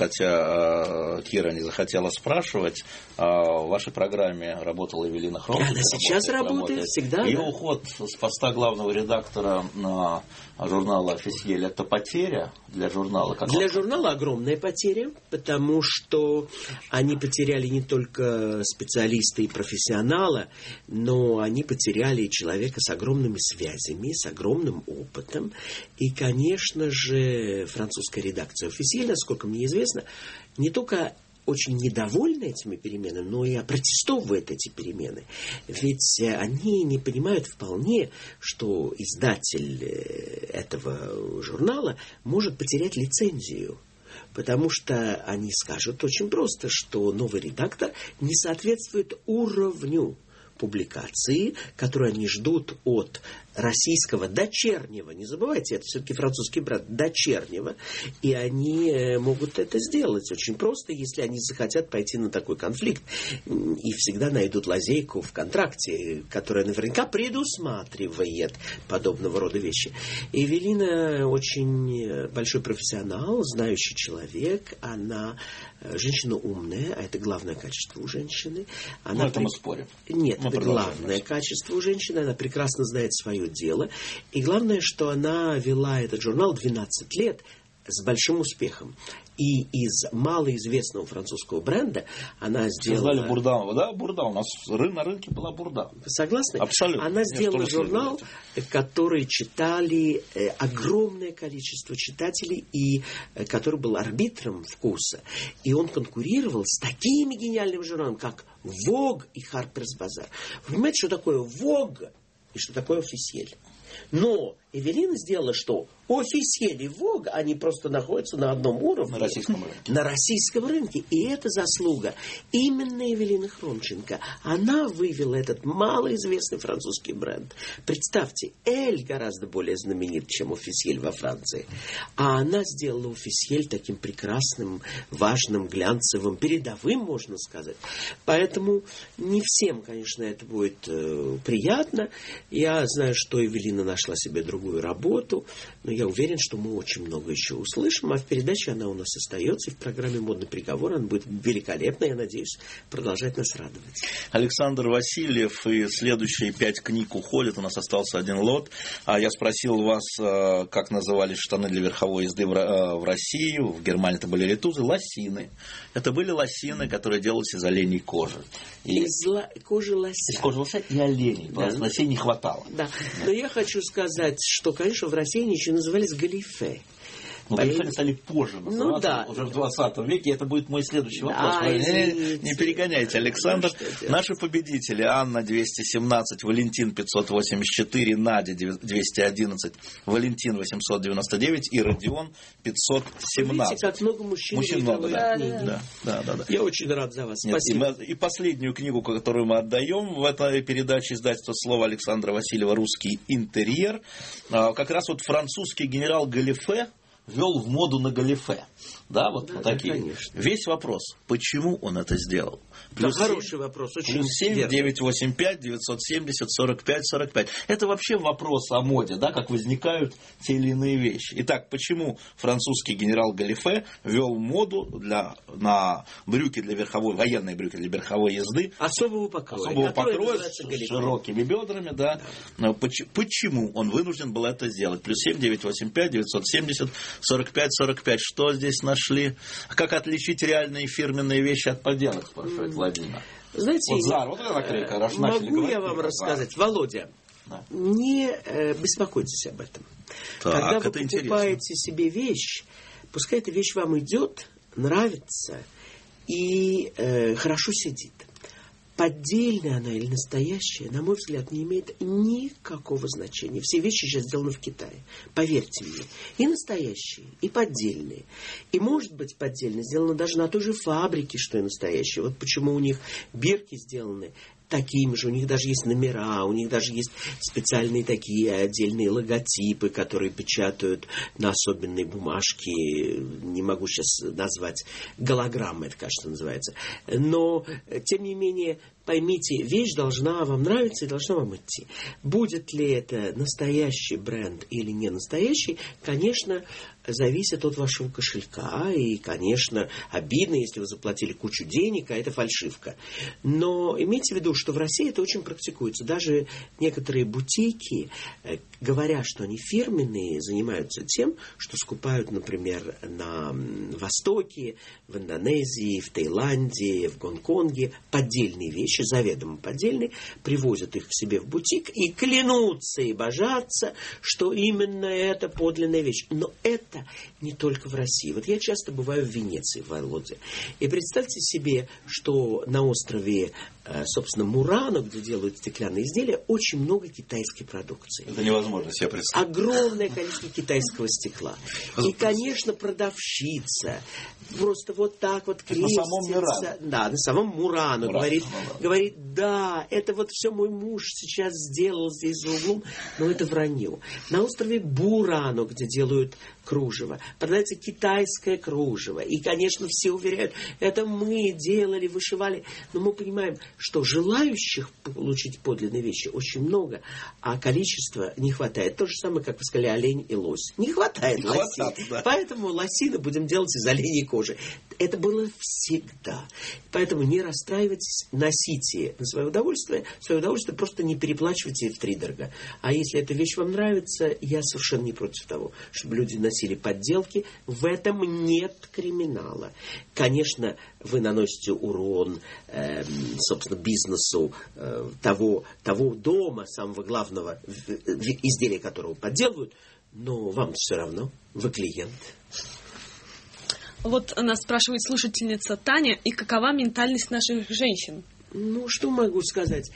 хотя э, Кира не захотела спрашивать. В вашей программе работала Эвелина Хромова. Она сейчас работает, работает. Всегда. Ее да? уход с поста главного редактора на журнала «Официель» — это потеря для журнала? Как для он? журнала огромная потеря, потому что они потеряли не только специалиста и профессионала, но они потеряли человека с огромными связями, с огромным опытом. И, конечно же, французская редакция «Официель», насколько мне известно, не только очень недовольны этими переменами, но и опротестовывают эти перемены. Ведь они не понимают вполне, что издатель этого журнала может потерять лицензию. Потому что они скажут очень просто, что новый редактор не соответствует уровню публикации, которую они ждут от российского дочернего, не забывайте, это все-таки французский бренд, дочернего, и они могут это сделать очень просто, если они захотят пойти на такой конфликт, и всегда найдут лазейку в контракте, которая наверняка предусматривает подобного рода вещи. Эвелина очень большой профессионал, знающий человек, она женщина умная, а это главное качество у женщины. Она Но это мы спорим. Нет, мы это главное качество у женщины, она прекрасно знает свое дело. И главное, что она вела этот журнал двенадцать лет с большим успехом. И из малоизвестного французского бренда она сделала... Создали Бурда, да? Бурда. У нас на рынке была Бурда. Вы согласны? Абсолютно. Она сделала журнал, который читали э, огромное количество читателей, и э, который был арбитром вкуса. И он конкурировал с такими гениальными журналами, как Vogue и Harper's Bazaar. Вы понимаете, что такое Vogue и что такое Официель? Но Эвелина сделала, что Официель и Vogue, они просто находятся на одном уровне. На российском рынке. На российском рынке. И это заслуга именно Эвелины Хромченко. Она вывела этот малоизвестный французский бренд. Представьте, Эль гораздо более знаменит, чем Официель во Франции. А она сделала Официель таким прекрасным, важным, глянцевым, передовым, можно сказать. Поэтому не всем, конечно, это будет э, приятно. Я знаю, что Эвелина нашла себе другую работу, но я уверен, что мы очень много еще услышим, а в передаче она у нас остается, и в программе «Модный приговор» она будет великолепна, я надеюсь, продолжать нас радовать. Александр Васильев, и следующие пять книг уходят, у нас остался один лот. А я спросил вас, как назывались штаны для верховой езды в России, в Германии это были ретузы, лосины. Это были лосины, которые делались из оленей кожи. И... Из ла... кожи лося. Из кожи лося и оленей, да. Просто лосей не хватало. Да, но я хочу сказать, что, конечно, в России они еще назывались галифе. Ну, галифе стали позже называться, ну, да. уже в двадцатом веке. Это будет мой следующий вопрос. Да, Вы не, не перегоняйте, Александр. Ну, наши победители: Анна двести семнадцать, Валентин пятьсот восемьдесят четыре, Надя двести одиннадцать, Валентин восемьсот девяносто девять и Родион пятьсот семнадцать. Видите, как много мужчин. Мужчин много, да. Да, да, да, да. Я очень рад за вас. Нет, спасибо. И, мы, и последнюю книгу, которую мы отдаем в этой передаче, издательство «Слово» Александра Васильева «Русский интерьер». Как раз вот французский генерал Галифе ввел в моду на галифе. Да, вот, да, вот такие. Да, весь вопрос, почему он это сделал. Плюс да, хороший вопрос. Очень плюс семь девятьсот восемьдесят пять девятьсот семьдесят сорок пять сорок пять. Это вообще вопрос о моде, да, как возникают те или иные вещи. Итак, почему французский генерал Галифе ввел моду для, на брюки для верховой, военные брюки для верховой езды. Особого покроя. Особого покроя с широкими бедрами, да. да. Почему он вынужден был это сделать? Плюс семь девятьсот восемьдесят пять девятьсот семьдесят сорок пять сорок пять. Что здесь нашли? Как отличить реальные фирменные вещи от подделок, спрашивает Владимир. Знаете, вот Зар, вот это крика, раз могу я вам рассказать, Зар. Володя, да. не э, беспокойтесь об этом. Так, когда вы покупаете интересно. себе вещь, пускай эта вещь вам идет, нравится и э, хорошо сидит. Поддельная она или настоящая, на мой взгляд, не имеет никакого значения. Все вещи сейчас сделаны в Китае. Поверьте мне. И настоящие, и поддельные. И, может быть, поддельные сделаны даже на той же фабрике, что и настоящие. Вот почему у них бирки сделаны такими же, у них даже есть номера, у них даже есть специальные такие отдельные логотипы, которые печатают на особенной бумажке, не могу сейчас назвать, голограмма это, кажется, называется. Но, тем не менее, поймите, вещь должна вам нравиться и должна вам идти. Будет ли это настоящий бренд или не настоящий, конечно, зависит от вашего кошелька. И, конечно, обидно, если вы заплатили кучу денег, а это фальшивка. Но имейте в виду, что в России это очень практикуется. Даже некоторые бутики, говоря, что они фирменные, занимаются тем, что скупают, например, на Востоке, в Индонезии, в Таиланде, в Гонконге поддельные вещи, заведомо поддельные, привозят их к себе в бутик и клянутся и божатся, что именно это подлинная вещь. Но это это не только в России. Вот я часто бываю в Венеции, в Володе. И представьте себе, что на острове, собственно, Мурано, где делают стеклянные изделия, очень много китайской продукции. Это невозможно себе представить. Огромное количество китайского стекла. И, конечно, продавщица просто вот так вот крестится. На самом Мурано. Да, на самом Мурано. Мурано, Говорит, Мурано. говорит, да, это вот все мой муж сейчас сделал здесь за углом, но это вранье. На острове Бурано, где делают кружево, продается китайское кружево. И, конечно, все уверяют, это мы делали, вышивали. Но мы понимаем, что желающих получить подлинные вещи очень много, а количества не хватает. То же самое, как вы сказали, олень и лось. Не хватает не лосей. хватает, да. Поэтому лосины будем делать из оленей кожи. Это было всегда. Поэтому не расстраивайтесь, носите на свое удовольствие. Свое удовольствие просто не переплачивайте втридорога. А если эта вещь вам нравится, я совершенно не против того, чтобы люди носили подделки. В этом нет криминала. Конечно, вы наносите урон, э, собственно, бизнесу э, того, того дома, самого главного изделия, которого подделывают, но вам все равно, вы клиент. Вот нас спрашивает слушательница Таня, и какова ментальность наших женщин? Ну, что могу сказать?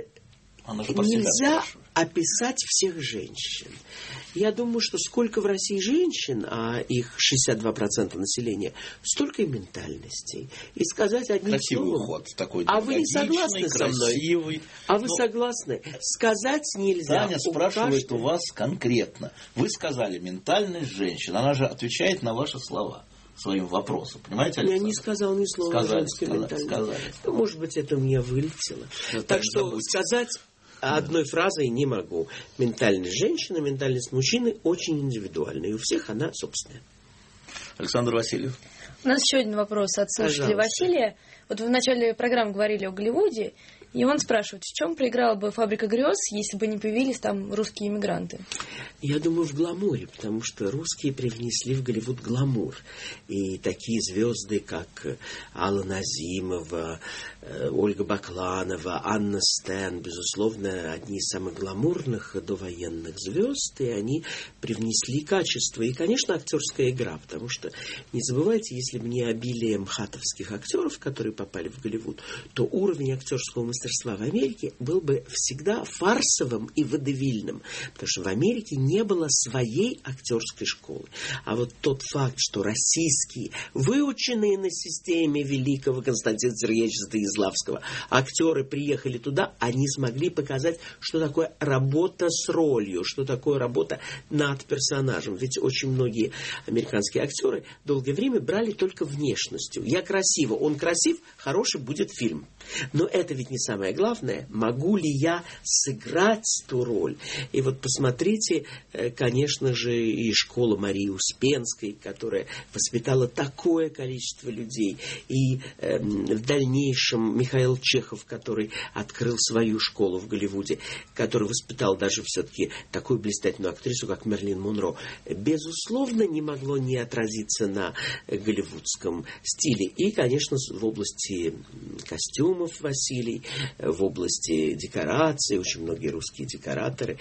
Она же по себе Нельзя спрашивает. описать всех женщин. Я думаю, что сколько в России женщин, а их шестьдесят два процента населения, столько и ментальностей. И сказать одним Красивый словом... уход такой. А вы не согласны со мной? Красивый. А вы Но согласны? Сказать нельзя. Таня У спрашивает каждого- у вас конкретно. Вы сказали ментальность женщин. Она же отвечает на ваши слова своим вопросом. Понимаете, Я Александр? не сказал ни слова Сказали, женской сказали, ментальности. сказали. Ну, может быть, это у меня вылетело. Ну, так так что забудьте. сказать одной фразой не могу. Ментальность женщины, ментальность мужчины очень индивидуальна. И у всех она собственная. Александр Васильев. У нас еще один вопрос от слушателя Пожалуйста. Василия. Вот вы в начале программы говорили о Голливуде, и он спрашивает, в чем проиграла бы «Фабрика грез», если бы не появились там русские иммигранты? Я думаю, в гламуре, потому что русские привнесли в Голливуд гламур. И такие звезды, как Алла Назимова, Ольга Бакланова, Анна Стэн, безусловно, одни из самых гламурных довоенных звезд, и они привнесли качество. И, конечно, актерская игра, потому что, не забывайте, если бы не обилие мхатовских актеров, которые попали в Голливуд, то уровень актерского мастерства в Америке был бы всегда фарсовым и водевильным, потому что в Америке не было своей актерской школы. А вот тот факт, что российские, выученные на системе великого Константина Сергеевича Станиславского, актеры приехали туда, они смогли показать, что такое работа с ролью, что такое работа над персонажем. Ведь очень многие американские актеры долгое время брали только внешностью. Я красива, он красив, хороший будет фильм. Но это ведь не самое главное. Могу ли я сыграть ту роль? И вот посмотрите, конечно же, и школа Марии Успенской, которая воспитала такое количество людей. И э, в дальнейшем Михаил Чехов, который открыл свою школу в Голливуде, который воспитал даже все-таки такую блистательную актрису, как Мерлин Монро, безусловно, не могло не отразиться на голливудском стиле. И, конечно, в области костюмов Василий, в области декорации, очень многие русские декораторы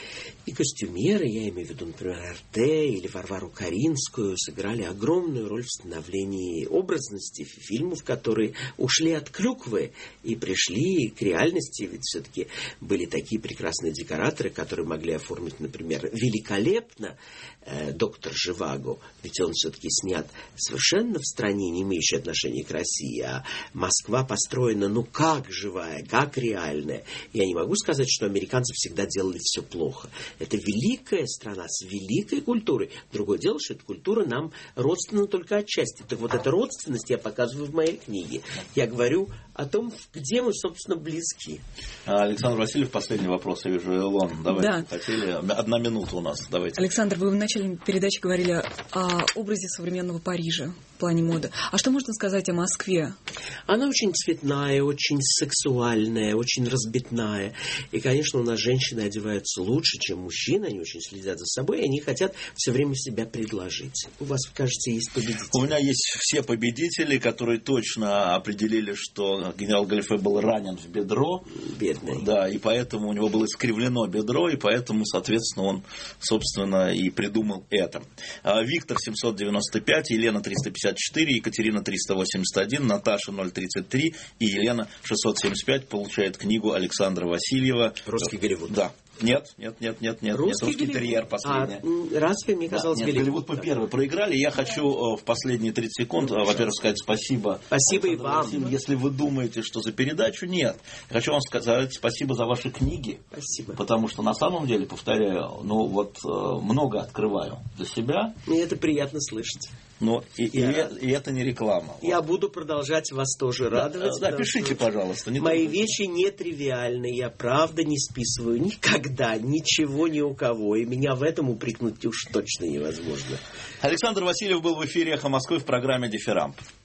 и костюмеры, я имею в виду, например, Арте или Варвару Каринскую, сыграли огромную роль в становлении образности фильмов, которые ушли от клюквы и пришли к реальности. Ведь все-таки были такие прекрасные декораторы, которые могли оформить, например, великолепно э, «Доктор Живаго», ведь он все-таки снят совершенно в стране, не имеющей отношения к России, а Москва построена, ну, как живая, как реальная. Я не могу сказать, что американцы всегда делали все плохо. Это великая страна с великой культурой. Другое дело, что эта культура нам родственна только отчасти. Так вот, эта родственность я показываю в моей книге. Я говорю о том, где мы, собственно, близки. Александр Васильев, последний вопрос. Я вижу, Илон, давайте. Да. Хотели. Одна минута у нас. Давайте. Александр, вы в начале передачи говорили о образе современного Парижа в плане моды. А что можно сказать о Москве? Она очень цветная, очень сексуальная, очень разбитная. И, конечно, у нас женщины одеваются лучше, чем мужчины. Они очень следят за собой, и они хотят все время себя предложить. У вас, кажется, есть победители. У меня есть все победители, которые точно определили, что генерал Галифе был ранен в бедро. Бедный. Да, и поэтому у него было искривлено бедро, и поэтому, соответственно, он, собственно, и придумал это. Виктор семьсот девяносто пять, Елена триста пятьдесят четыре, Екатерина триста восемьдесят один, Наташа ноль тридцать три и Елена шестьсот семьдесят пять получает книгу Александра Васильева. Русский Голливуд. Да. Нет, нет, нет, нет, нет. Русский, нет, русский терьер последний. А, разве, мне казалось, да, нет, Голливуд мы первый проиграли. Я хочу в последние тридцать секунд, во-первых, сказать спасибо. Спасибо и вам. Васильеву. Если вы думаете, что за передачу, нет. Я хочу вам сказать спасибо за ваши книги. Спасибо. Потому что на самом деле, повторяю, ну вот много открываю для себя. Мне это приятно слышать. Но и, я, и, и это не реклама. Я вот. буду продолжать вас тоже радовать. Да, да, пишите, пожалуйста. Не мои думайте. Вещи нетривиальны. Я правда не списываю никогда ничего ни у кого. И меня в этом упрекнуть уж точно невозможно. Александр Васильев был в эфире «Эхо Москвы» в программе «Дифирамб».